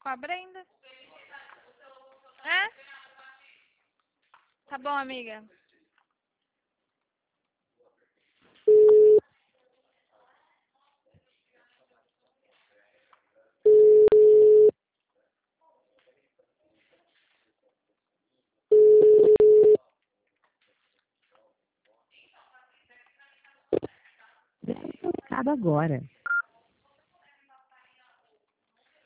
com a Brenda. É? Tá bom, amiga. Acaba agora.